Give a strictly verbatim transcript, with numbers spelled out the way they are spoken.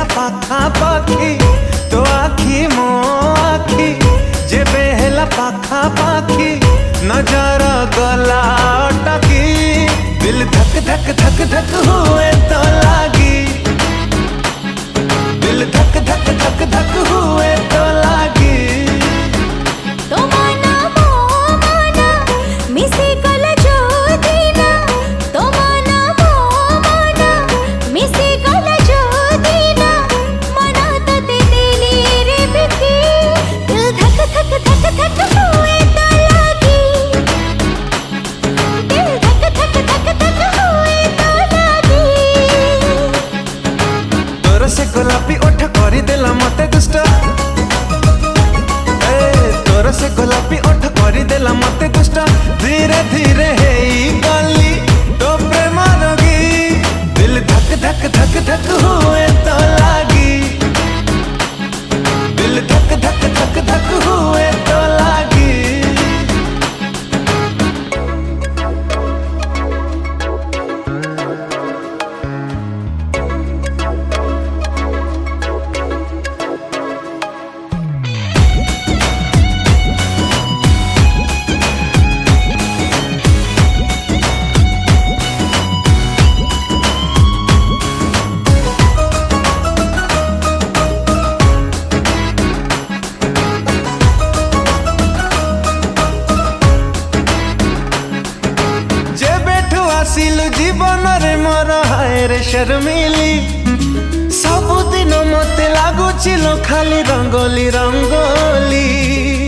हेला पाखा पाखी तो आखी मो आखी जेबे हेला पाखा पाखी नजर गला अटकी दिल धक धक धक धक हुए तो लागी दिल धक धक धक धक हुए तो लागी तो माना मो माना मिसे कल जो दीना तो माना मो माना मिसे कल जो दीना मना तो ते दिली रे बिकी दिल धक धक धक धक हुए तो लागी दिल धक धक धक धक हुए तो लागी तोर से गोलापी ओठ करी देला मते दुष्ट तोर से गोलापी ओठ करी देला मते दुष्ट धीरे धीरे हेई गली तो प्रेम रोगी दिल धक धक धक धक हुए तो लागी दिल धक धक धक धक हुए तो लागी आसिलु जीवन रे मोर हाय रे शर्मिली सबुदिन मते लागुचिलो खाली रंगोली रंगोली।